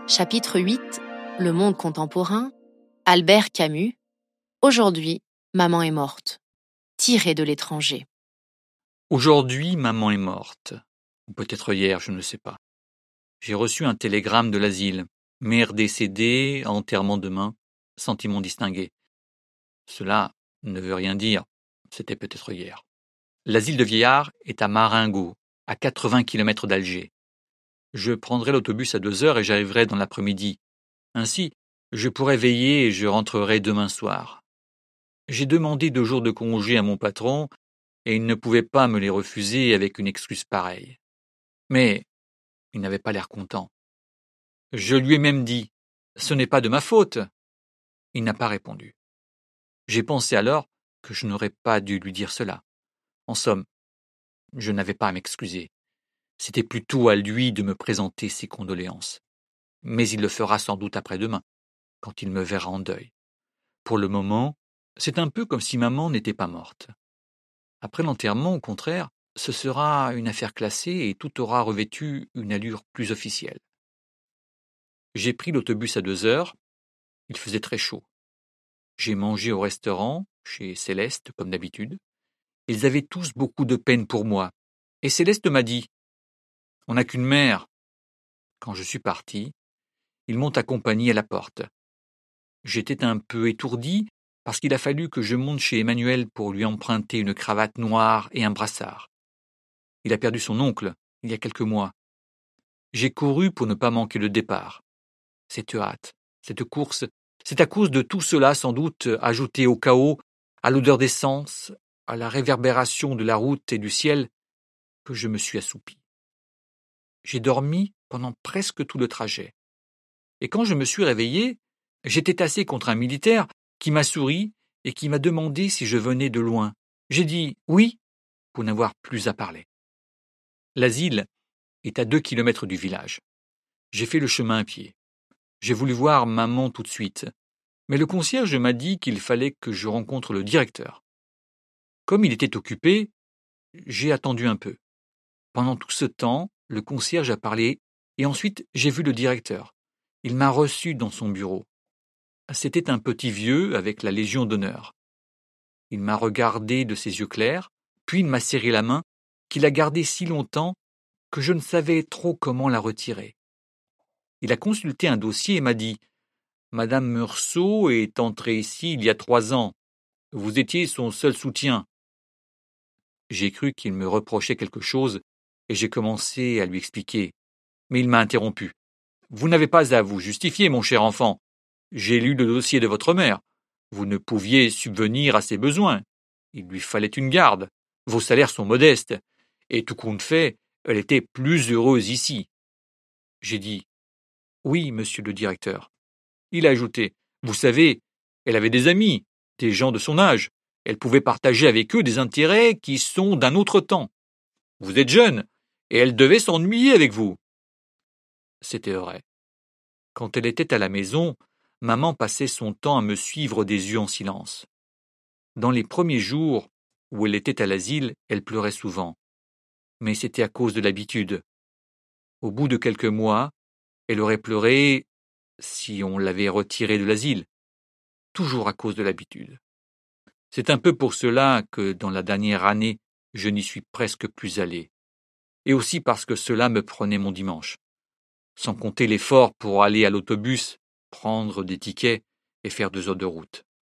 Chapitre 8. Le monde contemporain. Albert Camus. Aujourd'hui, maman est morte. Tiré de l'étranger. Aujourd'hui, maman est morte. Ou peut-être hier, je ne sais pas. J'ai reçu un télégramme de l'asile. Mère décédée, enterrement demain, sentiment distingué. Cela ne veut rien dire. C'était peut-être hier. L'asile de vieillards est à Marengo, à 80 km d'Alger. Je prendrai l'autobus à 2h et j'arriverai dans l'après-midi. Ainsi, je pourrai veiller et je rentrerai demain soir. J'ai demandé 2 jours de congé à mon patron et il ne pouvait pas me les refuser avec une excuse pareille. Mais il n'avait pas l'air content. Je lui ai même dit « Ce n'est pas de ma faute ». Il n'a pas répondu. J'ai pensé alors que je n'aurais pas dû lui dire cela. En somme, je n'avais pas à m'excuser. C'était plutôt à lui de me présenter ses condoléances. Mais il le fera sans doute après-demain, quand il me verra en deuil. Pour le moment, c'est un peu comme si maman n'était pas morte. Après l'enterrement, au contraire, ce sera une affaire classée et tout aura revêtu une allure plus officielle. J'ai pris l'autobus à 2h. Il faisait très chaud. J'ai mangé au restaurant, chez Céleste, comme d'habitude. Ils avaient tous beaucoup de peine pour moi. Et Céleste m'a dit « On n'a qu'une mère ». Quand je suis parti, ils m'ont accompagné à la porte. J'étais un peu étourdi parce qu'il a fallu que je monte chez Emmanuel pour lui emprunter une cravate noire et un brassard. Il a perdu son oncle il y a quelques mois. J'ai couru pour ne pas manquer le départ. Cette hâte, cette course, c'est à cause de tout cela sans doute, ajouté au chaos, à l'odeur d'essence, à la réverbération de la route et du ciel, que je me suis assoupi. J'ai dormi pendant presque tout le trajet. Et quand je me suis réveillé, j'étais tassé contre un militaire qui m'a souri et qui m'a demandé si je venais de loin. J'ai dit « oui » pour n'avoir plus à parler. L'asile est à 2 kilomètres du village. J'ai fait le chemin à pied. J'ai voulu voir maman tout de suite, mais le concierge m'a dit qu'il fallait que je rencontre le directeur. Comme il était occupé, j'ai attendu un peu. Pendant tout ce temps, le concierge a parlé et ensuite j'ai vu le directeur. Il m'a reçu dans son bureau. C'était un petit vieux avec la Légion d'honneur. Il m'a regardé de ses yeux clairs, puis il m'a serré la main, qu'il a gardée si longtemps que je ne savais trop comment la retirer. Il a consulté un dossier et m'a dit « Madame Meursault est entrée ici il y a 3 ans. Vous étiez son seul soutien. » J'ai cru qu'il me reprochait quelque chose et j'ai commencé à lui expliquer. Mais il m'a interrompu. « Vous n'avez pas à vous justifier, mon cher enfant. J'ai lu le dossier de votre mère. Vous ne pouviez subvenir à ses besoins. Il lui fallait une garde. Vos salaires sont modestes. Et tout compte fait, elle était plus heureuse ici. » J'ai dit « Oui, monsieur le directeur. » Il a ajouté « Vous savez, elle avait des amis, des gens de son âge. Elle pouvait partager avec eux des intérêts qui sont d'un autre temps. Vous êtes jeune, et elle devait s'ennuyer avec vous. » C'était vrai. Quand elle était à la maison, maman passait son temps à me suivre des yeux en silence. Dans les premiers jours où elle était à l'asile, elle pleurait souvent. Mais c'était à cause de l'habitude. Au bout de quelques mois, elle aurait pleuré si on l'avait retirée de l'asile. Toujours à cause de l'habitude. C'est un peu pour cela que dans la dernière année, je n'y suis presque plus allé. Et aussi parce que cela me prenait mon dimanche. Sans compter l'effort pour aller à l'autobus, prendre des tickets et faire 2 heures de route.